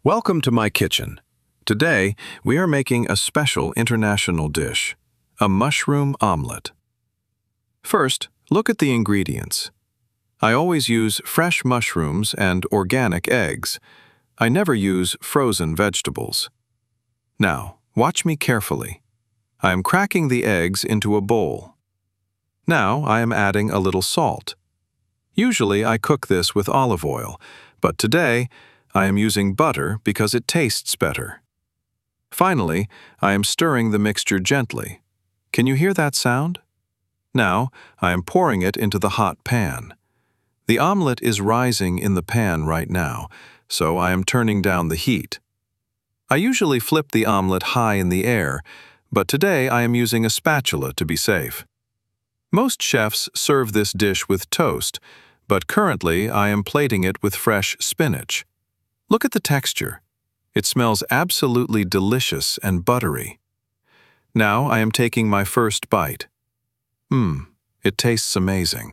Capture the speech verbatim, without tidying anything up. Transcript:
Welcome to my kitchen. Today, we are making a special international dish, a mushroom omelet. First, look at the ingredients. I always use fresh mushrooms and organic eggs. I never use frozen vegetables. Now, watch me carefully. I am cracking the eggs into a bowl. Now I am adding a little salt. Usually I cook this with olive oil, but today I am using butter because it tastes better. Finally, I am stirring the mixture gently. Can you hear that sound? Now, I am pouring it into the hot pan. The omelet is rising in the pan right now, so I am turning down the heat. I usually flip the omelet high in the air, but today I am using a spatula to be safe. Most chefs serve this dish with toast, but currently I am plating it with fresh spinach. Look at the texture. It smells absolutely delicious and buttery. Now I am taking my first bite. Mmm, it tastes amazing.